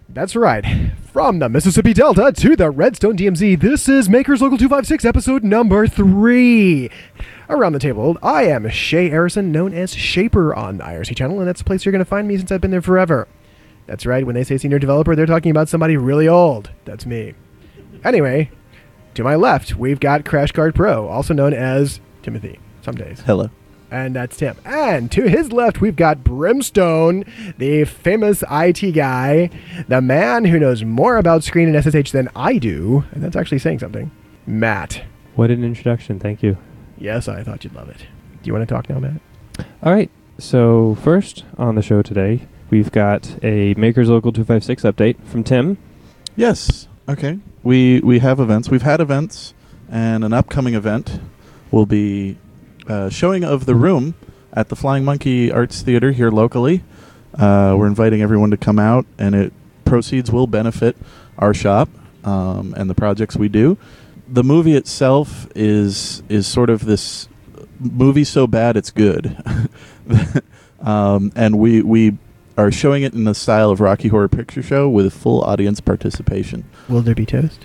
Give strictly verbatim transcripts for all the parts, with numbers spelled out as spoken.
That's right. From the Mississippi Delta to the Redstone D M Z, this is Makers Local two fifty-six, episode number three. Around the table, I am Shay Arison, known as Shaper on the I R C channel, and that's the place you're going to find me since I've been there forever. That's right, when they say senior developer, they're talking about somebody really old. That's me. Anyway, to my left, we've got Crash Card Pro, also known as Timothy, some days. Hello. And that's Tim. And to his left, we've got Brimstone, the famous I T guy, the man who knows more about Screen and S S H than I do. And that's actually saying something. Matt. What an introduction. Thank you. Yes, I thought you'd love it. Do you want to talk now, Matt? All right. So first on the show today, we've got a Makers Local two fifty-six update from Tim. Yes. Okay. We we have events. We've had events, and an upcoming event will be uh, showing of The Room at the Flying Monkey Arts Theater here locally. Uh, we're inviting everyone to come out, and it proceeds will benefit our shop um, and the projects we do. The movie itself is is sort of this movie so bad it's good, um, and we we are showing it in the style of Rocky Horror Picture Show with full audience participation. Will there be toast?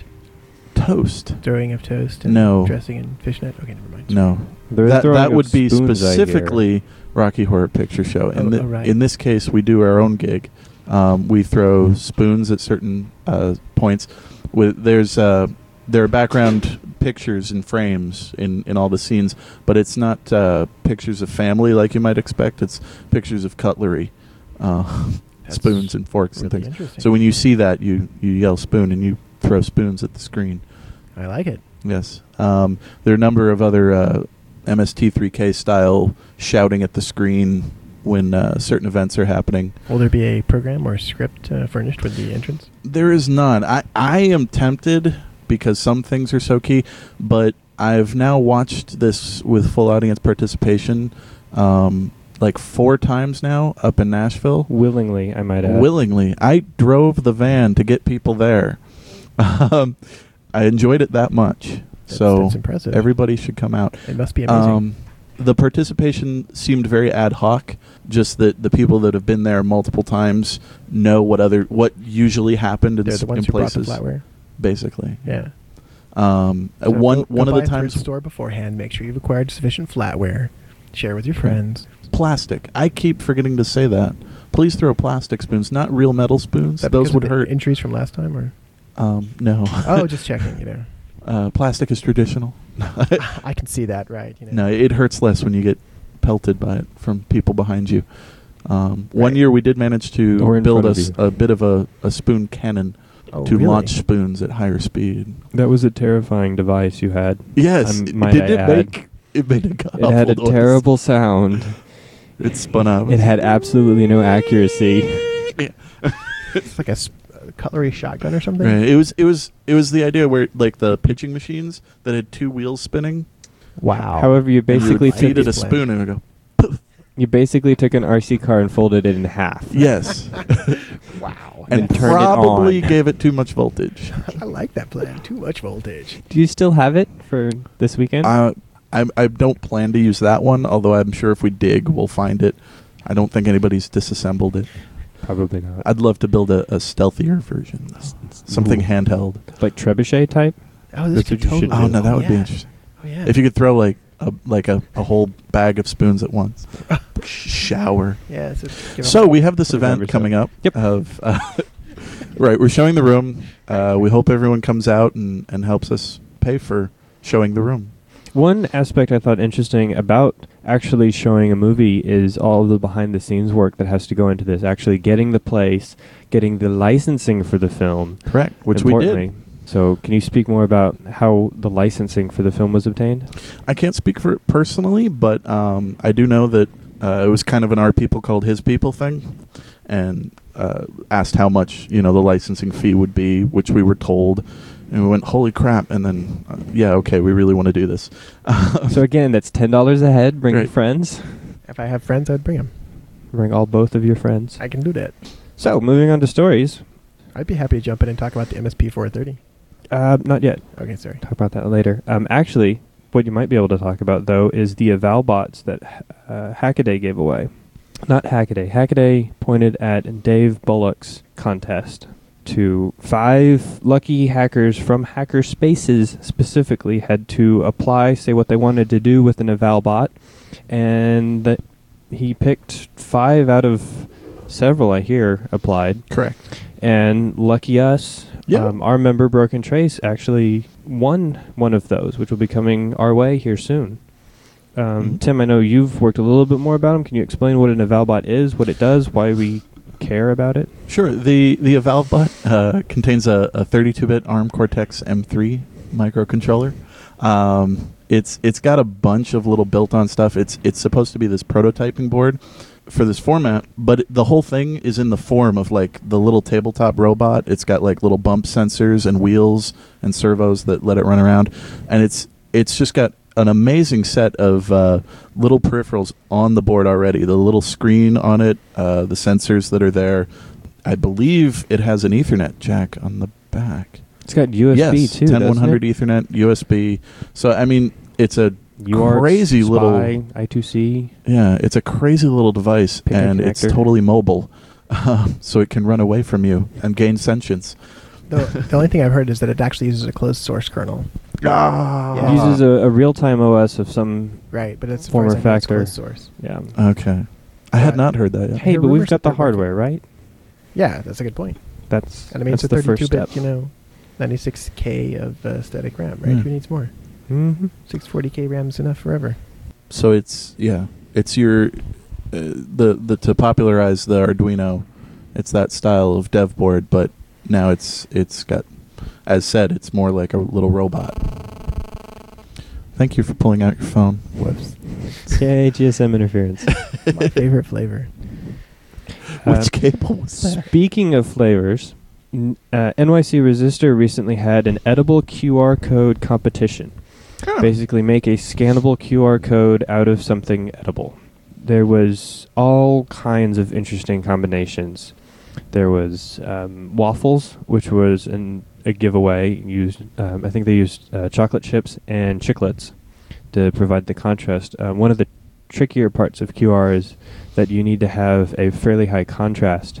Toast? Throwing of toast and No. dressing in fishnet? Okay, never mind. No. There's That throwing that of would be spoons, I hear. specifically Rocky Horror Picture Show. In, Oh, the, oh, right. in this case, we do our own gig. Um, we throw spoons at certain uh, points. With there's uh, there are background pictures and frames in, in all the scenes, but it's not uh, pictures of family like you might expect. It's pictures of cutlery, uh, That's spoons and forks and really things. interesting. So when you see that, you, you yell spoon and you throw spoons at the screen. I like it. Yes. Um, there are a number of other uh, M S T three K style shouting at the screen when uh, certain events are happening. Will there be a program or script uh, furnished with the entrance? There is none. I, I am tempted because some things are so key, but I've now watched this with full audience participation um, like four times now up in Nashville. Willingly, I might add. Willingly. I drove the van to get people there. um, I enjoyed it that much. That's, so that's impressive. everybody should come out. It must be amazing. Um, the participation seemed very ad hoc. Just that the people that have been there multiple times know what other what usually happened in, They're s- the ones in who brought the places. flatware. Basically, Yeah. Um, uh, So one go- one go of the buy it through times the store beforehand. Make sure you've acquired sufficient flatware. Share with your friends. plastic. I keep forgetting to say that. Please throw plastic spoons, not real metal spoons. Is that Those because would of the hurt. Injuries from last time, or Um, no. oh, just checking. You know, uh, plastic is traditional. I can see that. Right. You know. No, it hurts less when you get pelted by it from people behind you. Um, One Right. year we did manage to Or in build front a, of s- you. a bit of a, a spoon cannon Oh, to really? launch spoons at higher speed. That was a terrifying device you had. Yes, Um, it- might did I it add. make it made a It had a awful noise. terrible sound. It spun out. It had absolutely no accuracy. It's like a, sp- a cutlery shotgun or something. Right. It was it was it was the idea where like the pitching machines that had two wheels spinning. Wow. However, you and you basically would feed took it a Display. spoon and it would go. you basically took an R C car and folded it in half. Yes, Wow. and And turned it probably on. gave it too much voltage. I like that plan. Too much voltage. Do you still have it for this weekend? Uh, I I don't plan to use that one, although I'm sure if we dig, we'll find it. I don't think anybody's disassembled it. Probably not. I'd love to build a, a stealthier version, s- something Ooh. handheld. Like trebuchet type? Oh, this That's could what you should totally. Oh no, that would be yeah. interesting. Oh yeah. If you could throw like a like a, a whole bag of spoons at once. Shower. Yeah. So, give 'em So a- we have this Put a event garbage coming out. up. Yep. Of uh, right, we're showing the room. Uh, we hope everyone comes out and, and helps us pay for showing the room. One aspect I thought interesting about actually showing a movie is all of the behind-the-scenes work that has to go into this. Actually getting the place, getting the licensing for the film. Correct. Which we importantly. did. So can you speak more about how the licensing for the film was obtained? I can't speak for it personally, but um, I do know that uh, it was kind of an our people called his people thing, and uh, asked how much you know the licensing fee would be, which we were told. And we went, holy crap! And then, uh, yeah, okay, we really want to do this. So again, that's ten dollars a head. Bring Right. friends. If I have friends, I'd bring them. Bring all both of your friends. I can do that. So moving on to stories. I'd be happy to jump in and talk about the M S P four thirty. Uh, not yet. Okay, sorry. Talk about that later. Um, actually, what you might be able to talk about though is the eval bots that uh, Hackaday gave away. Not Hackaday. Hackaday pointed at Dave Bullock's contest. to five lucky hackers from Hackerspaces specifically had to apply, say what they wanted to do with an eval bot, and that he picked five out of several, I hear, applied. Correct. And lucky us, Yeah. um, our member Broken Trace actually won one of those, which will be coming our way here soon. Um, Mhm. Tim, I know you've worked a little bit more about them. Can you explain what an eval bot is, what it does, why we care about it? Sure. The the eval bot uh, contains a, a thirty-two bit ARM Cortex M three microcontroller. Um, it's it's got a bunch of little built-on stuff. It's it's supposed to be this prototyping board for this format, but it, the whole thing is in the form of like the little tabletop robot. It's got like little bump sensors and wheels and servos that let it run around, and it's it's just got an amazing set of uh, little peripherals on the board already. The little screen on it, uh, the sensors that are there. I believe it has an Ethernet jack on the back. It's got U S B yes, too, ten doesn't one hundred it? Ethernet, U S B. So I mean, it's a U A R T, crazy SPI, little I two C. yeah, it's a crazy little device, Pick a and it's connector. totally mobile, um, so it can run away from you and gain sentience. The, the only thing I've heard is that it actually uses a closed source kernel. Ah, Yeah. It uses a, a real-time O S of some, Right, but it's Former as far as I know, it's factor. closed source. yeah. Okay, I had Uh, not heard that yet. Hey, the but we've rumors got that the they're working. hardware, right? Yeah, that's a good point. That's And I mean, that's it's a the first thirty-two bit, step. you know, ninety-six K of uh, static RAM, right? Yeah. Who needs more? Mm-hmm. six forty K RAM's enough forever. So it's yeah, it's your uh, the the to popularize the Arduino, it's that style of dev board, but now it's it's got, as said, it's more like a little robot. Thank you for pulling out your phone. Whoops. Yay, G S M interference. My favorite flavor. Um, Which cable was that? Speaking of flavors, n- uh, N Y C Resistor recently had an edible Q R code competition. Huh. Basically, make a scannable Q R code out of something edible. There was all kinds of interesting combinations. There was um, waffles, which was an, a giveaway. Used, um, I think they used uh, chocolate chips and chiclets to provide the contrast. Um, one of the trickier parts of Q R is that you need to have a fairly high contrast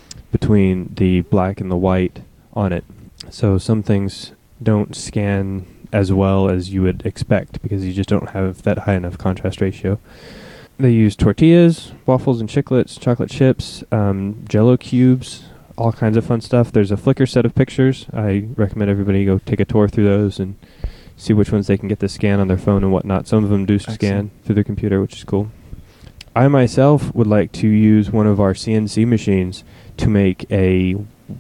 between the black and the white on it. So some things don't scan as well as you would expect because you just don't have that high enough contrast ratio. They use tortillas, waffles and chiclets, chocolate chips, um, Jello cubes, all kinds of fun stuff. There's a Flickr set of pictures. I recommend everybody go take a tour through those and see which ones they can get to scan on their phone and whatnot. Some of them do scan Excellent. through their computer, which is cool. I myself would like to use one of our C N C machines to make a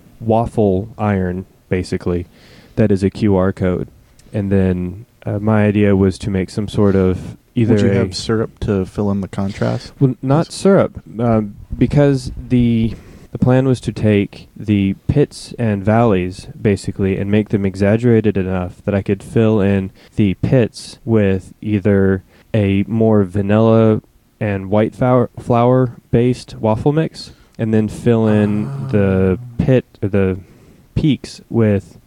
waffle iron, basically, that is a Q R code. And then uh, my idea was to make some sort of either Would you a have syrup to fill in the contrast? well, not Yes. syrup, um, because the the plan was to take the pits and valleys basically and make them exaggerated enough that I could fill in the pits with either a more vanilla and white flour, flour based waffle mix, and then fill in the pit or the peaks with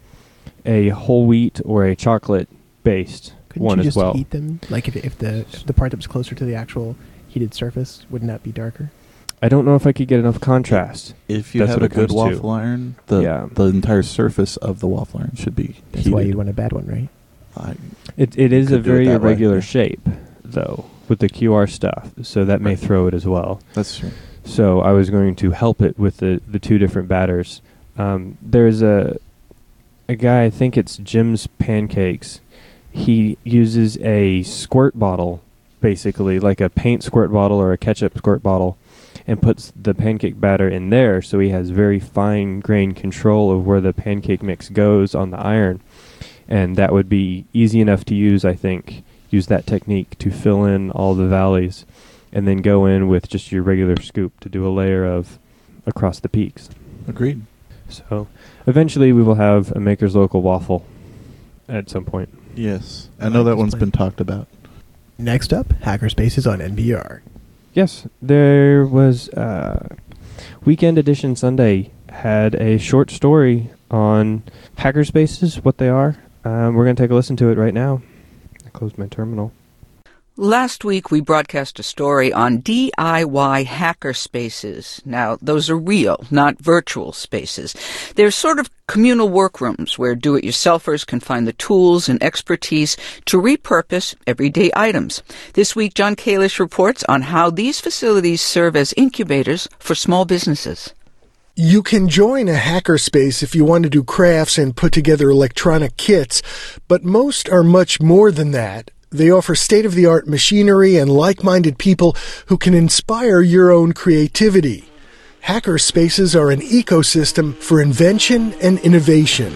a whole wheat or a chocolate based Couldn't one you as just well. heat them? Like if, if the if the part that was closer to the actual heated surface, wouldn't that be darker? I don't know if I could get enough contrast. If you That's have what a it good comes to. waffle iron, the Yeah. the entire surface of the waffle iron should be That's heated. why you'd want a bad one, right? I, It it is a could do it very that way, irregular yeah. shape, though, with the Q R stuff, so that may Right. throw it as well. that's true. So I was going to help it with the, the two different batters. Um, there's a a guy, I think it's Jim's Pancakes. He uses a squirt bottle, basically, like a paint squirt bottle or a ketchup squirt bottle, and puts the pancake batter in there, so he has very fine grained control of where the pancake mix goes on the iron. And that would be easy enough to use, I think. Use that technique to fill in all the valleys, and then go in with just your regular scoop to do a layer of across the peaks. Agreed. So eventually we will have a Maker's Local waffle at some point. Yes, I I know like that this one's plan. been talked about. Next up, Hackerspaces on N P R. Yes, there was uh, Weekend Edition Sunday had a short story on hackerspaces, what they are. Um, we're going to take a listen to it right now. I closed my terminal. Last week, we broadcast a story on D I Y hacker spaces. Now, those are real, not virtual spaces. They're sort of communal workrooms where do-it-yourselfers can find the tools and expertise to repurpose everyday items. This week, John Kalish reports on how these facilities serve as incubators for small businesses. You can join a hackerspace if you want to do crafts and put together electronic kits, but most are much more than that. They offer state-of-the-art machinery and like-minded people who can inspire your own creativity. Hackerspaces are an ecosystem for invention and innovation.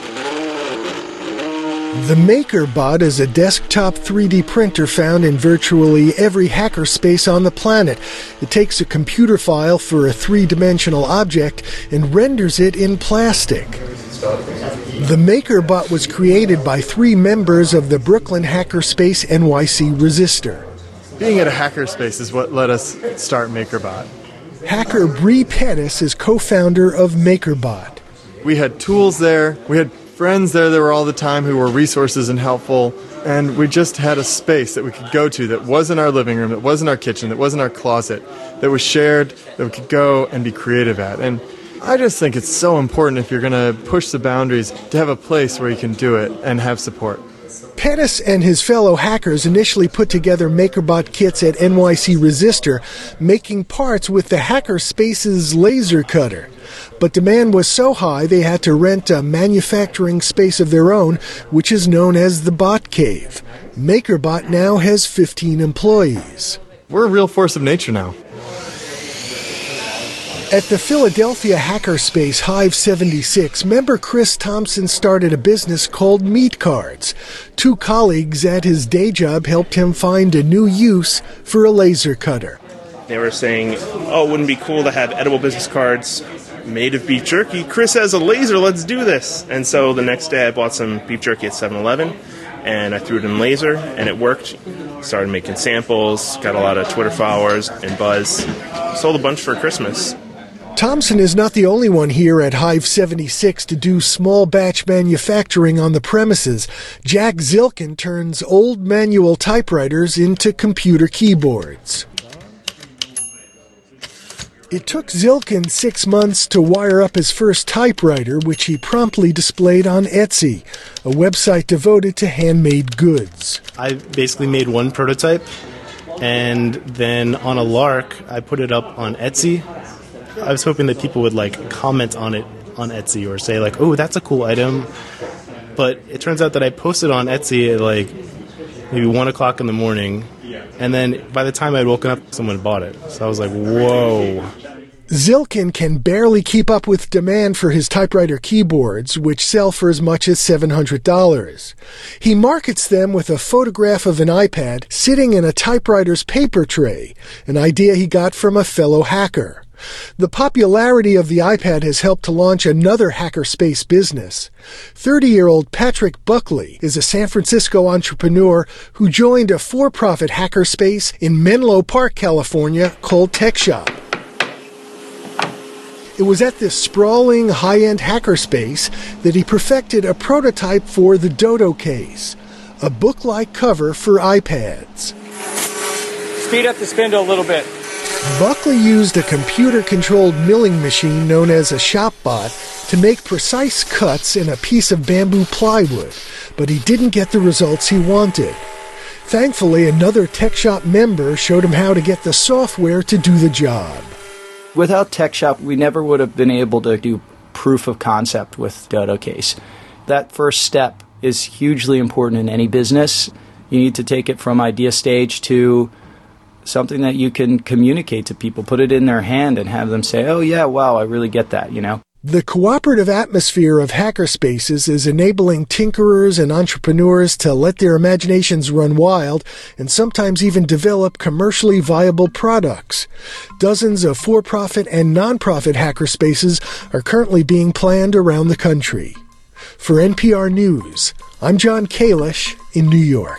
The MakerBot is a desktop three D printer found in virtually every hackerspace on the planet. It takes a computer file for a three-dimensional object and renders it in plastic. The MakerBot was created by three members of the Brooklyn hackerspace N Y C Resistor. Being at a hackerspace is what let us start MakerBot. Hacker Bree Pettis is co-founder of MakerBot. We had tools there, we had friends there that were all the time who were resources and helpful, and we just had a space that we could go to that wasn't our living room, that wasn't our kitchen, that wasn't our closet, that was shared, that we could go and be creative at. And I just think it's so important if you're going to push the boundaries to have a place where you can do it and have support. Pettis and his fellow hackers initially put together MakerBot kits at N Y C Resistor, making parts with the Hackerspace's laser cutter. But demand was so high they had to rent a manufacturing space of their own, which is known as the Bot Cave. MakerBot now has fifteen employees. We're a real force of nature now. At the Philadelphia hackerspace Hive seventy-six, member Chris Thompson started a business called Meat Cards. Two colleagues at his day job helped him find a new use for a laser cutter. They were saying, oh, wouldn't it be cool to have edible business cards made of beef jerky? Chris has a laser, let's do this. And so the next day I bought some beef jerky at seven eleven, and I threw it in laser, and it worked. Started making samples, got a lot of Twitter followers and buzz. Sold a bunch for Christmas. Thompson is not the only one here at Hive seventy-six to do small batch manufacturing on the premises. Jack Zilkin turns old manual typewriters into computer keyboards. It took Zilkin six months to wire up his first typewriter, which he promptly displayed on Etsy, a website devoted to handmade goods. I basically made one prototype, and then on a lark, I put it up on Etsy. I was hoping that people would like comment on it on Etsy or say like, oh, that's a cool item. But it turns out that I posted on Etsy at like maybe one o'clock in the morning. And then by the time I'd woken up, someone bought it. So I was like, whoa. Zilkin can barely keep up with demand for his typewriter keyboards, which sell for as much as seven hundred dollars. He markets them with a photograph of an iPad sitting in a typewriter's paper tray, an idea he got from a fellow hacker. The popularity of the iPad has helped to launch another hackerspace business. thirty-year-old Patrick Buckley is a San Francisco entrepreneur who joined a for-profit hackerspace in Menlo Park, California called TechShop. It was at this sprawling, high-end hackerspace that he perfected a prototype for the Dodo case, a book-like cover for iPads. Speed up the spindle a little bit. Buckley used a computer-controlled milling machine known as a ShopBot to make precise cuts in a piece of bamboo plywood, but he didn't get the results he wanted. Thankfully, another TechShop member showed him how to get the software to do the job. Without TechShop, we never would have been able to do proof of concept with Dodo Case. That first step is hugely important in any business. You need to take it from idea stage to something that you can communicate to people, put it in their hand and have them say, oh yeah, wow, I really get that, you know. The cooperative atmosphere of hackerspaces is enabling tinkerers and entrepreneurs to let their imaginations run wild and sometimes even develop commercially viable products. Dozens of for-profit and non-profit hackerspaces are currently being planned around the country. For N P R News, I'm John Kalish in New York.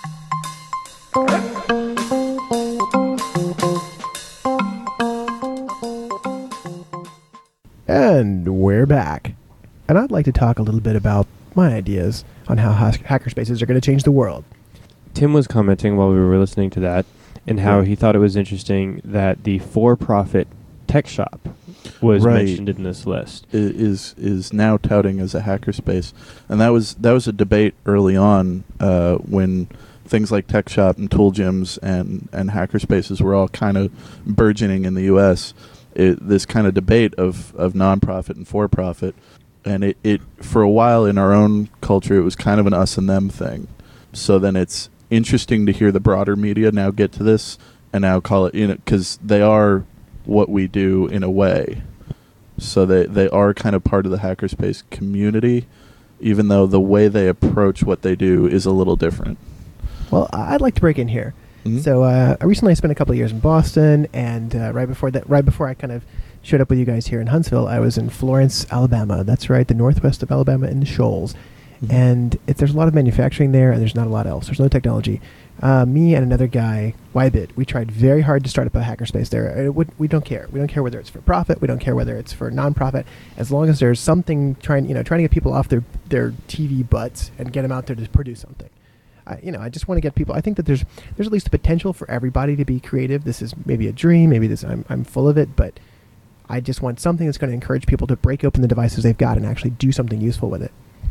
And we're back. And I'd like to talk a little bit about my ideas on how hackerspaces are going to change the world. Tim was commenting while we were listening to that, and how he thought it was interesting that the for-profit tech shop was Right. mentioned in this list. I- is is now touting as a hackerspace, and that was that was a debate early on uh, when things like Tech Shop and Tool Gyms and and hackerspaces were all kind of burgeoning in the U S. It, this kind of debate of of nonprofit and for profit, and it, it for a while in our own culture it was kind of an us and them thing. So then it's interesting to hear the broader media now get to this and now call it, you know, because they are what we do in a way. So they, they are kind of part of the hackerspace community, even though the way they approach what they do is a little different. Well, I- I'd like to break in here. Mhm. So uh, I recently spent a couple of years in Boston, and uh, right before that, right before I kind of showed up with you guys here in Huntsville, I was in Florence, Alabama. That's right, the northwest of Alabama in the Shoals. Mhm. And it, there's a lot of manufacturing there, and there's not a lot else. There's no technology. Uh, me and another guy, Ybit, we tried very hard to start up a hackerspace there. It would, we don't care. We don't care whether it's for profit. We don't care whether it's for nonprofit. As long as there's something trying, you know, trying to get people off their their T V butts and get them out there to produce something. I, you know, I just want to get people. I think that there's there's at least a potential for everybody to be creative. This is maybe a dream. Maybe this I'm I'm full of it, but I just want something that's going to encourage people to break open the devices they've got and actually do something useful with it.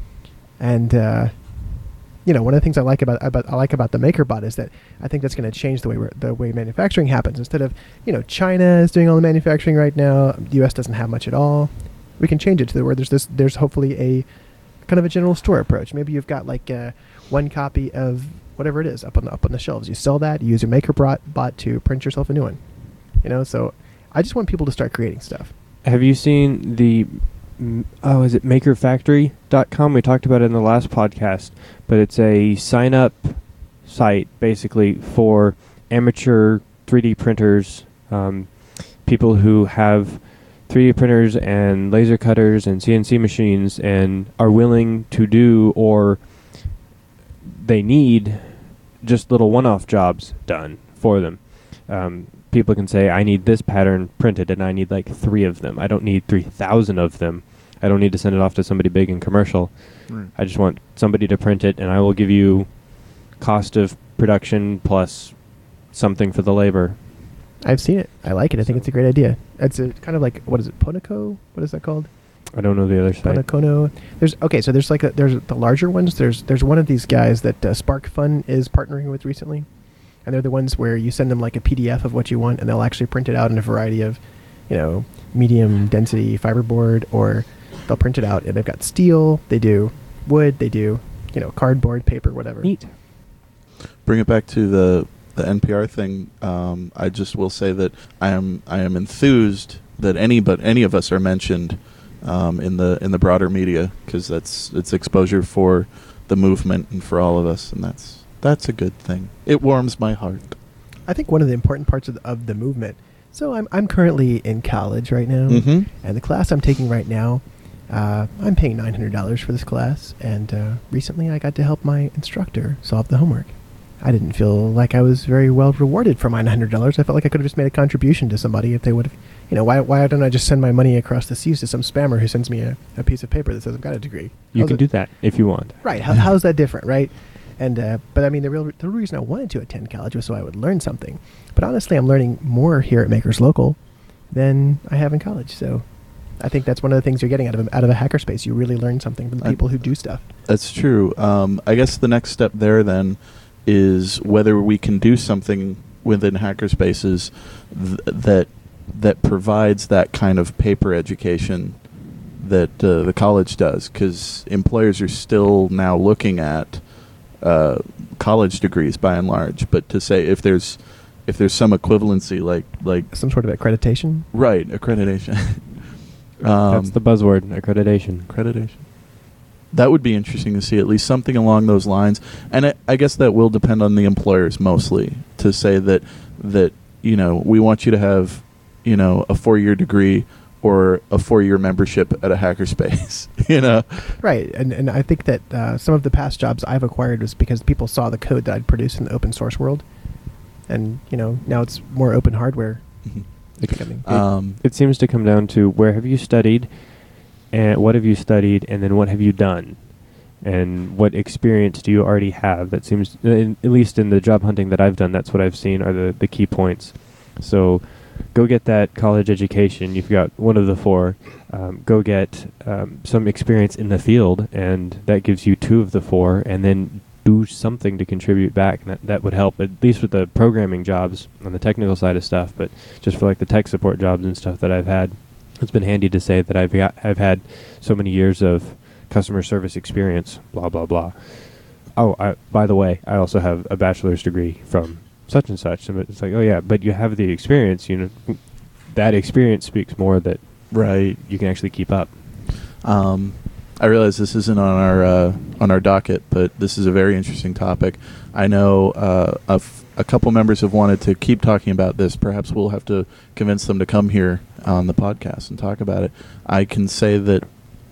And uh, you know, one of the things I like about, about I like about the MakerBot is that I think that's going to change the way we're, the way manufacturing happens. Instead of, you know, China is doing all the manufacturing right now, the U S doesn't have much at all. We can change it to the where there's this there's hopefully a kind of a general store approach. Maybe you've got like uh, one copy of whatever it is up on the, up on the shelves. You sell that. You use your MakerBot bot to print yourself a new one. You know, so I just want people to start creating stuff. Have you seen the, mm, oh, is it maker factory dot com? We talked about it in the last podcast, but it's a sign-up site basically for amateur three D printers, um, people who have three D printers and laser cutters and C N C machines and are willing to do, or they need just little one-off jobs done for them. Um, people can say, I need this pattern printed, and I need like three of them. I don't need three thousand of them. I don't need to send it off to somebody big and commercial. Right. I just want somebody to print it, and I will give you cost of production plus something for the labor. I've seen it. I like it. I think it's a great idea. It's a kind of like, what is it, Ponaco? What is that called? I don't know the other side. Ponacono. There's okay. So there's like a, there's the larger ones. There's there's one of these guys that uh, SparkFun is partnering with recently, and they're the ones where you send them like a P D F of what you want, and they'll actually print it out in a variety of, you know, medium density fiberboard, or they'll print it out, and they've got steel. They do wood. They do, you know, cardboard, paper, whatever. Neat. Bring it back to the the N P R thing. Um, I just will say that I am I am enthused that any but any of us are mentioned um, in the in the broader media, because that's it's exposure for the movement and for all of us, and that's that's a good thing. It warms my heart. I think one of the important parts of the, of the movement. So I'm I'm currently in college right now, Mhm. and the class I'm taking right now, uh, I'm paying nine hundred dollars for this class, and uh, recently I got to help my instructor solve the homework. I didn't feel like I was very well rewarded for my nine hundred dollars. I felt like I could have just made a contribution to somebody if they would have, you know, why why don't I just send my money across the seas to some spammer who sends me a, a piece of paper that says I've got a degree? You How's can it- do that if you want. Right. How, how's that different, right? And uh, but I mean, the real the reason I wanted to attend college was so I would learn something. But honestly, I'm learning more here at Makers Local than I have in college. So I think that's one of the things you're getting out of a, out of a hackerspace. You really learn something from the I- people who do stuff. That's true. Um, I guess the next step there then is whether we can do something within hackerspaces th- that that provides that kind of paper education that uh, the college does, because employers are still now looking at uh, college degrees by and large. But to say if there's if there's some equivalency, like like Some sort of accreditation. right accreditation, um, That's the buzzword, accreditation. accreditation. That would be interesting to see, at least something along those lines. And I, I guess that will depend on the employers mostly, to say that that you know we want you to have you know a four-year degree or a four-year membership at a hackerspace. you know, Right. And and I think that uh, some of the past jobs I've acquired was because people saw the code that I'd produced in the open source world. And, you know, now it's more open hardware becoming. um, It seems to come down to where have you studied, and what have you studied, and then what have you done. and what experience do you already have? That seems, in, at least in the job hunting that I've done, that's what I've seen are the, the key points. So go get that college education. You've got one of the four. Um, go get um, some experience in the field, and that gives you two of the four, and then do something to contribute back. And that, that would help, at least with the programming jobs on the technical side of stuff, but just for like the tech support jobs and stuff that I've had, it's been handy to say that I've got, I've had so many years of customer service experience, blah, blah, blah. Oh, I, by the way, I also have a bachelor's degree from such and such. And it's like, oh yeah, but you have the experience, you know, that experience speaks more that right you can actually keep up. Um, I realize this isn't on our uh, on our docket, but this is a very interesting topic. I know uh, a, f- a couple members have wanted to keep talking about this. Perhaps we'll have to convince them to come here on the podcast and talk about it. I can say that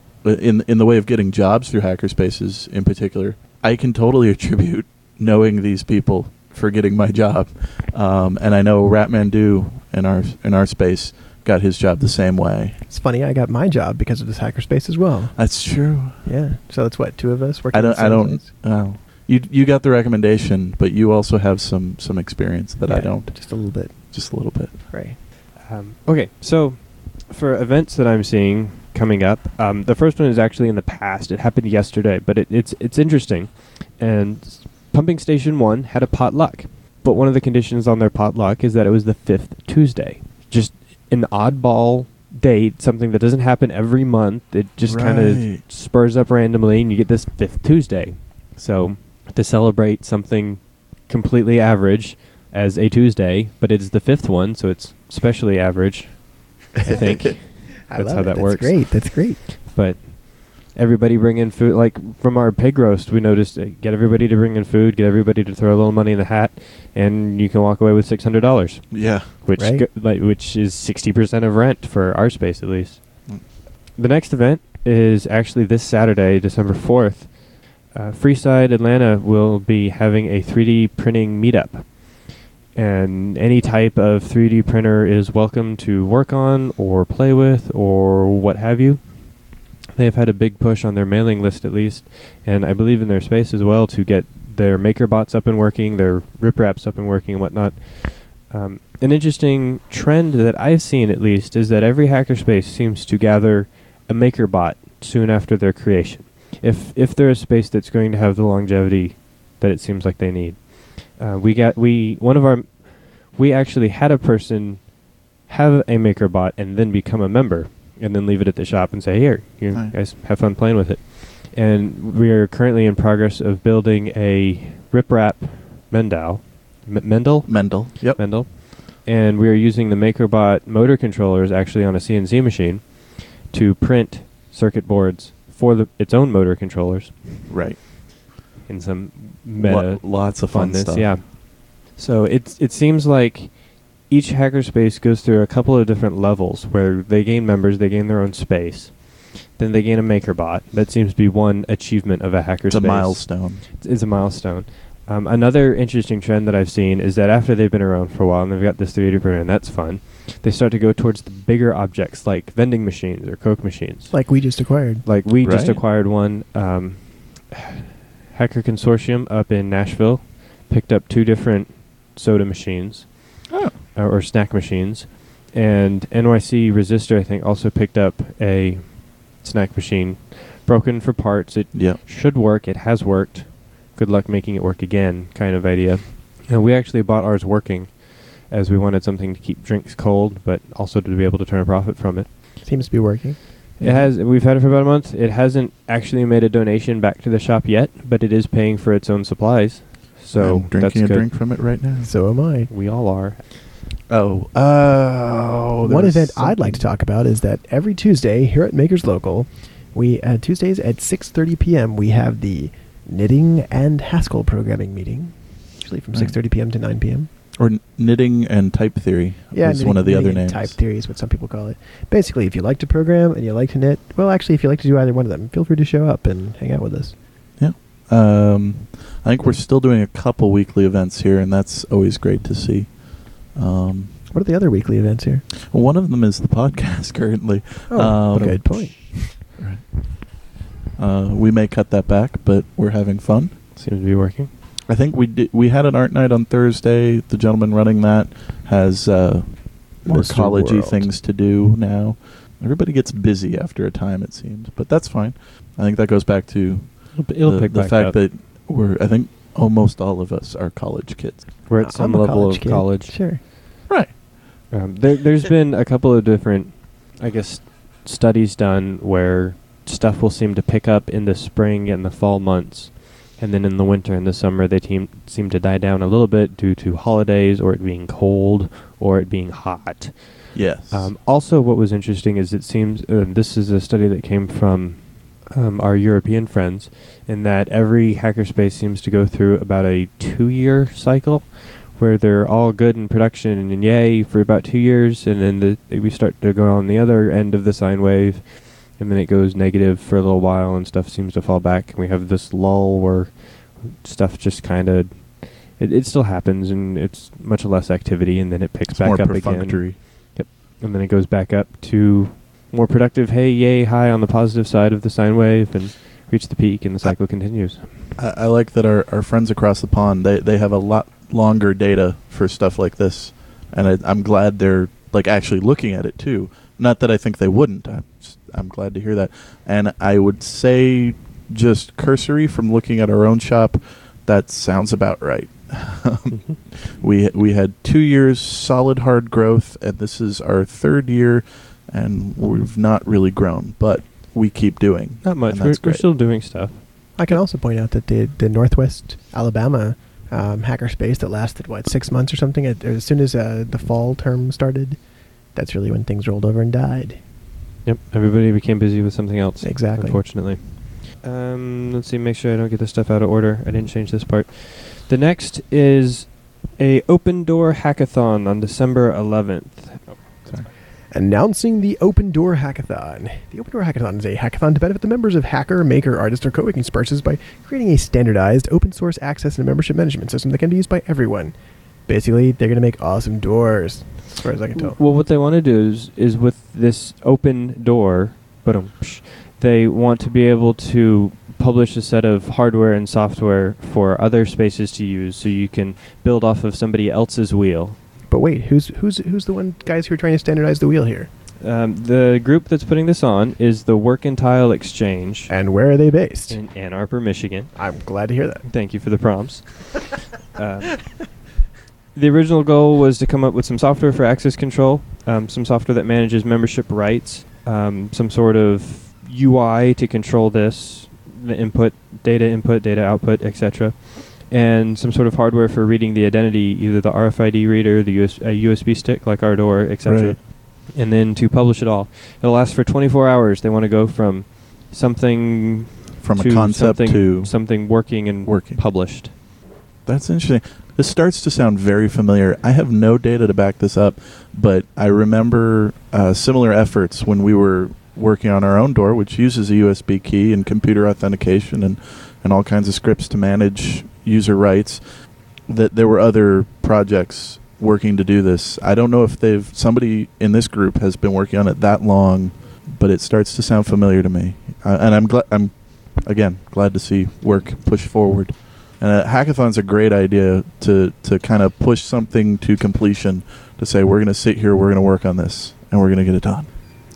in in the way of getting jobs through Hackerspaces in particular, I can totally attribute knowing these people for getting my job. Um, and I know Ratmandu in our in our space got his job the same way. It's funny, I got my job because of this hackerspace as well. That's true. Yeah. So that's what, two of us working. I don't. in the I same don't. place? Oh, you you got the recommendation, but you also have some some experience that I Yeah, don't. Just a little bit. Just a little bit. Right. Um, okay, so for events that I'm seeing coming up, um, the first one is actually in the past. It happened yesterday, but it, it's it's interesting. And Pumping Station One had a potluck, but one of the conditions on their potluck is that it was the fifth Tuesday. Just an oddball date, something that doesn't happen every month. It just kind Right. of spurs up randomly, and you get this fifth Tuesday. So to celebrate something completely average as a Tuesday, but it's the fifth one, so it's especially average. I think I that's love how it. that That's works. great. That's great. But everybody bring in food. Like from our pig roast, we noticed uh, get everybody to bring in food, get everybody to throw a little money in the hat, and you can walk away with six hundred dollars. Yeah. Which Right. go, like which is sixty percent of rent for our space at least. Mm. The next event is actually this Saturday, December fourth. Uh, Freeside Atlanta will be having a three D printing meetup. And any type of three D printer is welcome to work on or play with or what have you. They've had a big push on their mailing list at least, and I believe in their space as well to get their MakerBots up and working, their ripraps up and working and whatnot. Um, an interesting trend that I've seen at least is that every hackerspace seems to gather a MakerBot soon after their creation. If if they're a space that's going to have the longevity that it seems like they need. Uh, we got we one of our we actually had a person have a MakerBot and then become a member and then leave it at the shop and say, here, you Right. guys have fun playing with it. And we are currently in progress of building a riprap Mendel, M- Mendel, Mendel. Yep. Mendel, and we are using the MakerBot motor controllers actually on a C N C machine to print circuit boards for the its own motor controllers Right. in some meta Lo- lots of fun funness. stuff. Yeah. So it's it seems like each hackerspace goes through a couple of different levels where they gain members, they gain their own space, then they gain a MakerBot. That seems to be one achievement of a hackerspace. It's a milestone. It's, it's a milestone. Um, another interesting trend that I've seen is that after they've been around for a while and they've got this three D printer, and that's fun, they start to go towards the bigger objects like vending machines or Coke machines. Like we just acquired. Like we just Right. acquired one. Um, Hacker Consortium up in Nashville picked up two different soda machines Oh. uh, or snack machines, and N Y C Resistor I think also picked up a snack machine, broken for parts. It Yeah. should work. It has worked. Good luck making it work again, kind of idea. And we actually bought ours working, as we wanted something to keep drinks cold, but also to be able to turn a profit from it. Seems to be working. It has. We've had it for about a month. It hasn't actually made a donation back to the shop yet, but it is paying for its own supplies. So I'm drinking that's a good. drink from it right now. So am I. We all are. Oh. Oh. there One was event I'd like to something. talk about is that every Tuesday here at Makers Local, we uh, Tuesdays at six thirty p.m. we have the Knitting and Haskell programming meeting, usually from Right. six thirty p.m. to nine p.m. Or n- knitting and type theory Yeah, is knitting- one of the knitting other and names. Type theory is what some people call it. Basically, if you like to program and you like to knit, well, actually, if you like to do either one of them, feel free to show up and hang out with us. Yeah. Um, I think we're still doing a couple weekly events here, and that's always great to see. Um, What are the other weekly events here? one of them is the podcast currently. Oh, Um, good point. Uh, we may cut that back, but we're having fun. Seems to be working. I think we did, we had an art night on Thursday. The gentleman running that has uh, more Mister college-y World. things to do now. Everybody gets busy after a time, it seems, but that's fine. I think that goes back to It'll, p- it'll the, pick the back fact up. that we're, I think almost all of us are college kids. We're at some I'm a level college of kid. college. Sure. Right. Um, there, there's been a couple of different, I guess, studies done where stuff will seem to pick up in the spring and the fall months, and then in the winter and the summer they team, seem to die down a little bit due to holidays or it being cold or it being hot. Yes. Um, also, what was interesting is it seems, uh, this is a study that came from um, our European friends, in that every hackerspace seems to go through about a two-year cycle where they're all good in production and yay for about two years, and then the, we start to go on the other end of the sine wave, and then it goes negative for a little while and stuff seems to fall back, and we have this lull where stuff just kind of, it, it still happens and it's much less activity, and then it picks it's back more up perfunctory. again. Yep. And then it goes back up to more productive, hey, yay, high on the positive side of the sine wave, and reach the peak, and the cycle continues. I, I like that our, our friends across the pond, they, they have a lot longer data for stuff like this, and I, I'm glad they're like actually looking at it too. Not that I think they wouldn't. I'm, just, I'm glad to hear that. And I would say, just cursory from looking at our own shop, that sounds about right. we we had two years solid hard growth, and this is our third year, and we've not really grown, but we keep doing. Not much. and We're, that's we're great. still doing stuff. I can also point out that the the Northwest Alabama um, hackerspace that lasted what six months or something. At, as soon as uh, the fall term started, that's really when things rolled over and died. Yep. Everybody became busy with something else. Exactly. Unfortunately. Um, let's see. Make sure I don't get this stuff out of order. I didn't change this part. The next is a open door hackathon on December eleventh. Oh, sorry. Announcing the Open Door Hackathon. The Open Door Hackathon is a hackathon to benefit the members of hacker, maker, artist, or co-working spaces by creating a standardized open source access and membership management system that can be used by everyone. Basically, they're going to make awesome doors, as far as I can tell. Well, what they want to do is, is with this open door, but they want to be able to publish a set of hardware and software for other spaces to use, so you can build off of somebody else's wheel. But wait, who's who's who's the one guys who are trying to standardize the wheel here? Um, the group that's putting this on is the Work and Tile Exchange And where are they based? in Ann Arbor, Michigan. I'm glad to hear that. Thank you for the prompts. um, the original goal was to come up with some software for access control, um, some software that manages membership rights, um, some sort of U I to control this, the input, data input, data output, et cetera, and some sort of hardware for reading the identity, either the R F I D reader, the U S, a U S B stick like our door, et cetera, Right. and then to publish it all. It'll last for twenty-four hours. They want to go from something From to a concept something, to something working and working. published. That's interesting. This starts to sound very familiar. I have no data to back this up, but I remember uh, similar efforts when we were working on our own door, which uses a U S B key and computer authentication and, and all kinds of scripts to manage user rights, that there were other projects working to do this. I don't know if they've somebody in this group has been working on it that long, but it starts to sound familiar to me. Uh, and I'm glad I'm again glad to see work push forward. And a hackathon's a great idea to to kind of push something to completion, to say we're going to sit here, we're going to work on this, and we're going to get it done.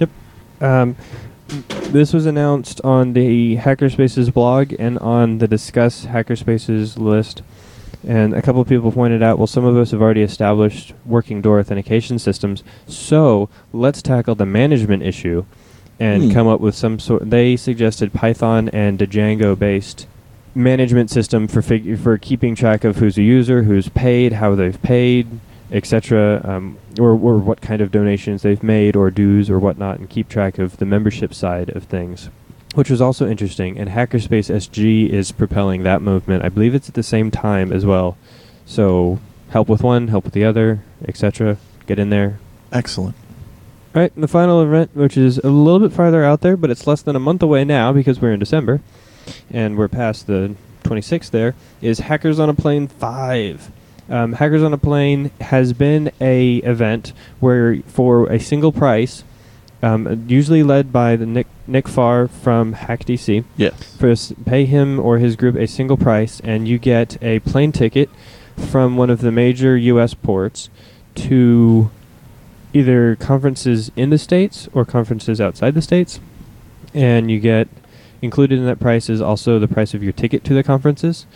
Um, this was announced on the Hackerspaces blog and on the Discuss Hackerspaces list. And a couple of people pointed out, well, some of us have already established working door authentication systems, so let's tackle the management issue and Hmm. come up with some sort. They suggested Python and Django-based management system for fig- for keeping track of who's a user, who's paid, how they've paid, et cetera, um, or, or what kind of donations they've made, or dues, or whatnot, and keep track of the membership side of things, which was also interesting. And Hackerspace S G is propelling that movement. I believe it's at the same time as well. So help with one, help with the other, et cetera. Get in there. Excellent. All right, and the final event, which is a little bit farther out there, but it's less than a month away now because we're in December, and we're past the twenty-sixth there, is Hackers on a Plane five. Um, Hackers on a Plane has been a event where for a single price, um, usually led by the Nick Nick Farr from Hack D C. Yes. First, pay him or his group a single price, and you get a plane ticket from one of the major U S ports to either conferences in the States or conferences outside the States. And you get, included in that price is also the price of your ticket to the conferences,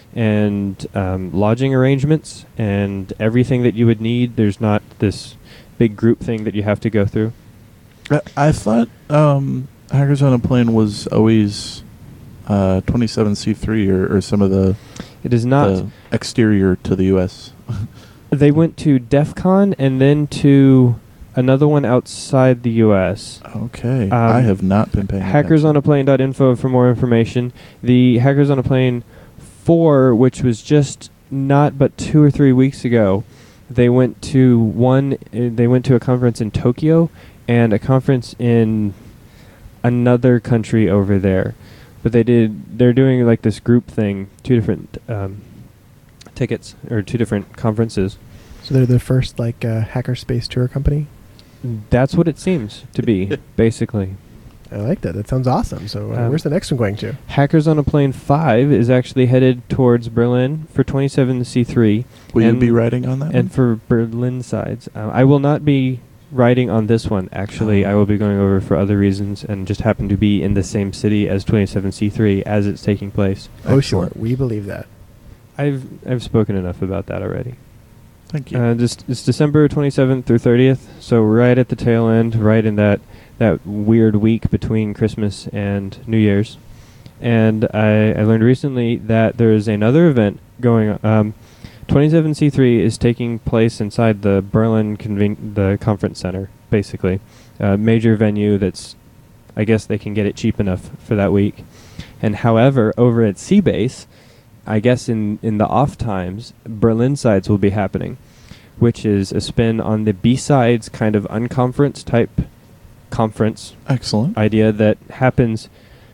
and um, lodging arrangements, and everything that you would need. There's not this big group thing that you have to go through. I, I thought um, Hackers on a Plane was always uh, twenty-seven C three or, or some of the, It is not. the exterior to the U S They went to DEF CON and then to another one outside the U S. Okay. Um, I have not been paying hackers on a plane dot info for more information. The Hackers on a Plane four, which was just not but two or three weeks ago, they went to one. Uh, they went to a conference in Tokyo and a conference in another country over there. But they did. They're doing like this group thing. Two different um, tickets or two different conferences. So they're the first like uh, hackerspace tour company. That's what it seems to be, basically. I like that. That sounds awesome. So uh, Um, where's the next one going to? Hackers on a Plane five is actually headed towards Berlin for twenty-seven C three. Will you and- be riding on that And one? for Berlin sides. Uh, I will not be riding on this one, actually. Oh. I will be going over for other reasons and just happen to be in the same city as twenty-seven C three as it's taking place. Oh, sure. Excellent. We believe that. I've I've spoken enough about that already. Thank you. Uh, just it's December twenty-seventh through thirtieth, so right at the tail end, right in that that weird week between Christmas and New Year's. And I, I learned recently that there is another event going on. Um, twenty-seven C three is taking place inside the Berlin conven- the conference center, basically. A major venue that's, I guess they can get it cheap enough for that week. And however, over at Seabase, I guess in, in the off times, Berlin sides will be happening, which is a spin on the B-sides kind of unconference type conference Excellent. idea that happens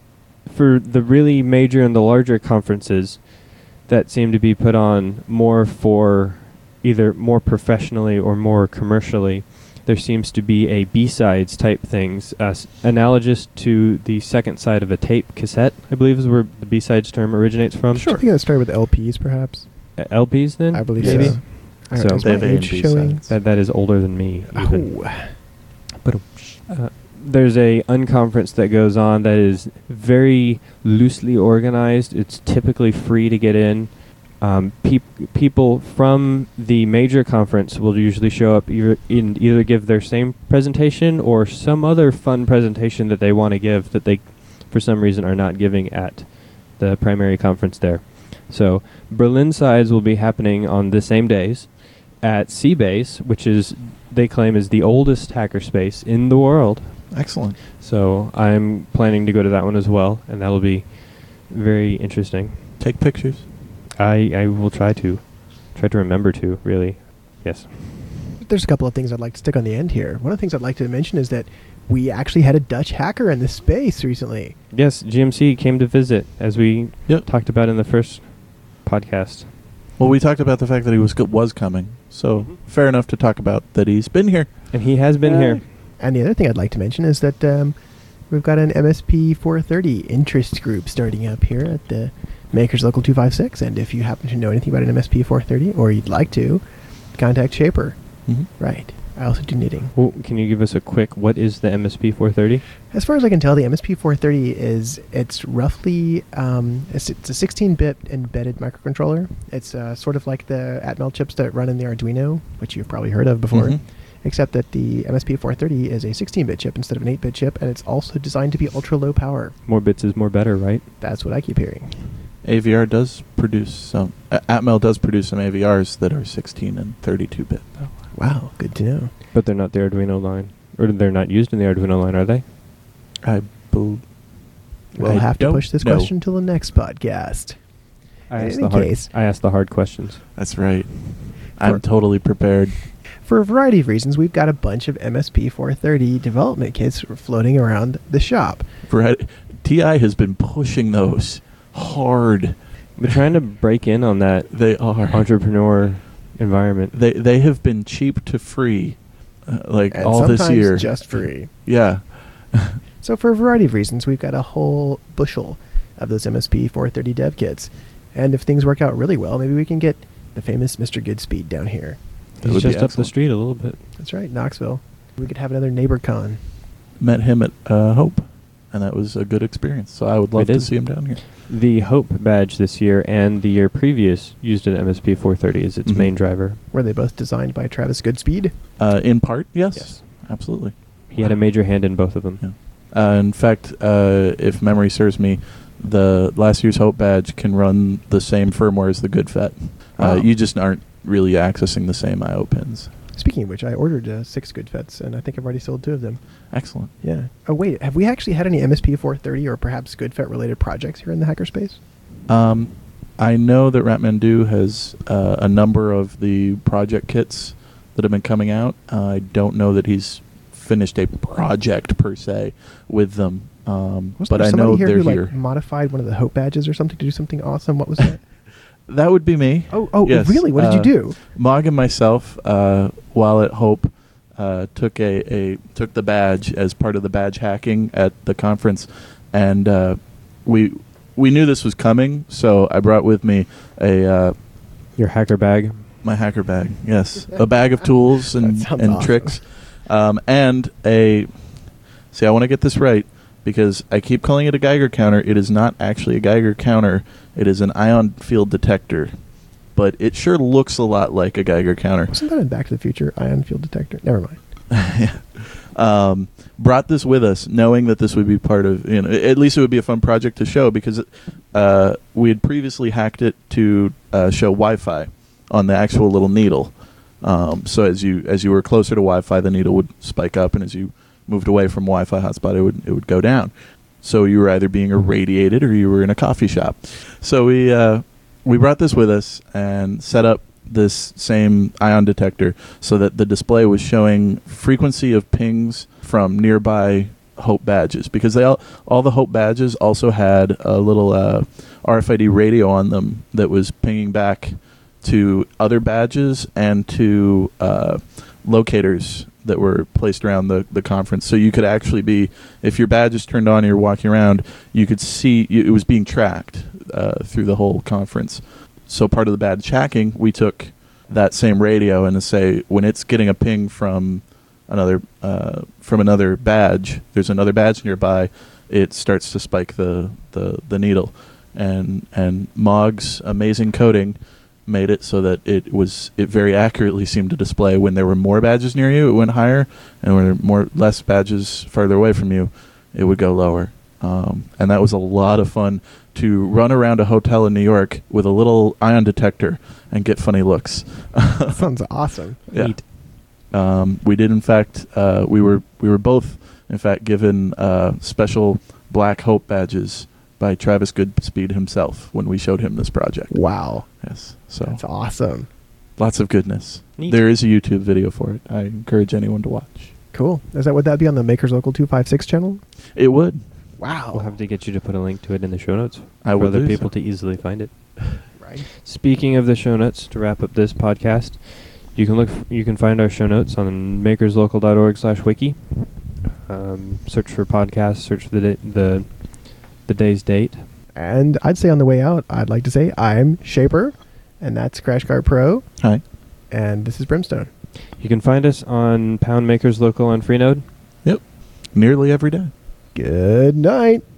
for the really major and the larger conferences that seem to be put on more for either more professionally or more commercially. There seems to be a B-sides type things, uh, s- analogous to the second side of a tape cassette, I believe is where the B-sides term originates from. I think that started with L Ps, perhaps. Uh, L Ps then? I believe Maybe? so. I don't So- know, is They my have A and age B showing? sides. That, that is older than me. even. Oh. But uh, there's a unconference that goes on that is very loosely organized. It's typically free to get in. Um, peop- people from the major conference will usually show up either in either give their same presentation or some other fun presentation that they want to give that they, for some reason, are not giving at the primary conference there. So Berlin sides will be happening on the same days at Seabase, which is they claim is the oldest hackerspace in the world. Excellent. So I'm planning to go to that one as well, and that'll be very interesting. Take pictures. I, I will try to. Try to remember to, really. Yes. There's a couple of things I'd like to stick on the end here. One of the things I'd like to mention is that we actually had a Dutch hacker in this space recently. Yes, G M C came to visit, as we Yep. talked about in the first podcast. Well, we talked about the fact that he was go- was coming, so fair enough to talk about that he's been here. And he has been here. And the other thing I'd like to mention is that um, we've got an M S P four thirty interest group starting up here at the Makers Local two five six. And if you happen to know anything about an M S P four thirty, or you'd like to, contact Shaper. Mhm. Right. I also do knitting. Well, can you give us a quick, what is the M S P four thirty? As far as I can tell, the M S P four thirty is, it's roughly, um, it's, it's a sixteen-bit embedded microcontroller. It's uh, sort of like the Atmel chips that run in the Arduino, which you've probably heard of before. Mhm. Except that the M S P four thirty is a sixteen-bit chip instead of an eight-bit chip, and it's also designed to be ultra-low power. More bits is more better, right? That's what I keep hearing. A V R does produce some. Uh, Atmel does produce some A V Rs that are sixteen and thirty-two bit. Though. Wow, good to know. But they're not the Arduino line. Or they're not used in the Arduino line, are they? I believe. We'll I have to don't push this know. question till the next podcast. I In asked any the hard, case- I asked the hard questions. That's right. I'm For- totally prepared. For a variety of reasons, we've got a bunch of M S P four thirty development kits floating around the shop. Right. T I has been pushing those hard. We're trying to break in on that They are. entrepreneur environment. They they have been cheap to free uh, like And all this sometimes year. just free. Yeah. So for a variety of reasons, we've got a whole bushel of those M S P four thirty dev kits. And if things work out really well, maybe we can get the famous Mister Goodspeed down here. That He's would be just up the excellent. street a little bit. That's right, Knoxville. We could have another neighbor con. Met him at uh, Hope, and that was a good experience. So I would love We to did. see him down here. The Hope badge this year and the year previous used an M S P four thirty as its Mhm. main driver. Were they both designed by Travis Goodspeed? Uh, in part, yes. Yes. Absolutely. He had a major hand in both of them. Yeah. Uh, in fact, uh, if memory serves me, the last year's Hope badge can run the same firmware as the Good Fet. Wow. Uh, you just aren't really accessing the same I O pins. Speaking of which, I ordered uh, six good fets, and I think I've already sold two of them. Excellent. Yeah. Oh, wait. Have we actually had any M S P four thirty or perhaps good fet related projects here in the hackerspace? Um, I know that Ratmandu has uh, a number of the project kits that have been coming out. Uh, I don't know that he's finished a project per se with them, um, Wasn't but there I somebody know here they're who, here. like, modified one of the Hope badges or something to do something awesome? What was that? That would be me. oh, oh, Yes, really? What did you uh, do? Mog and myself, uh, while at Hope, uh, took a, a took the badge as part of the badge hacking at the conference, and uh, we we knew this was coming, so I brought with me a uh, Your hacker bag. my hacker bag. Yes, a bag of tools and That sounds and awesome. tricks, um, and a. See, I want to get this right because I keep calling it a Geiger counter. It is not actually a Geiger counter. It is an ion field detector, but it sure looks a lot like a Geiger counter. Wasn't that in Back to the Future? Ion field detector? Never mind. Yeah. Um, brought this with us, knowing that this would be part of, you know, at least it would be a fun project to show because uh, we had previously hacked it to uh, show Wi-Fi on the actual little needle. Um, so as you as you were closer to Wi-Fi, the needle would spike up, and as you moved away from Wi-Fi hotspot, it would it would go down. So you were either being irradiated or you were in a coffee shop. So we uh, we brought this with us and set up this same ion detector so that the display was showing frequency of pings from nearby Hope badges, because they all, all the Hope badges also had a little uh, R F I D radio on them that was pinging back to other badges and to uh, locators that were placed around the, the conference. So you could actually be, if your badge is turned on and you're walking around, you could see you, it was being tracked uh, through the whole conference. So part of the badge hacking, we took that same radio and to say when it's getting a ping from another uh, from another badge, there's another badge nearby, it starts to spike the, the, the needle. And and Mog's amazing coding made it so that it was it very accurately seemed to display when there were more badges near you, it went higher, and when there were more less badges farther away from you, it would go lower. Um, and that was a lot of fun to run around a hotel in New York with a little ion detector and get funny looks. That sounds awesome. Yeah. Neat. Um, we did, in fact, uh, we were we were both, in fact, given uh, special Black Hope badges by Travis Goodspeed himself when we showed him this project. Wow. Yes, so That's awesome. lots of goodness. Neat. There is a YouTube video for it. I encourage anyone to watch. Cool. Is that would that be on the Makers Local two five six channel? It would. Wow. We'll have to get you to put a link to it in the show notes I for will other do people so. to easily find it. Right. Speaking of the show notes, to wrap up this podcast, you can look. F- you can find our show notes on makerslocal dot org slash wiki. Um, search for podcast. Search for the da- the the day's date. And I'd say on the way out, I'd like to say I'm Shaper, and that's Crash Cart Pro, Hi. and this is Brimstone. You can find us on Pound Makers Local on Freenode. Yep. Nearly every day. Good night.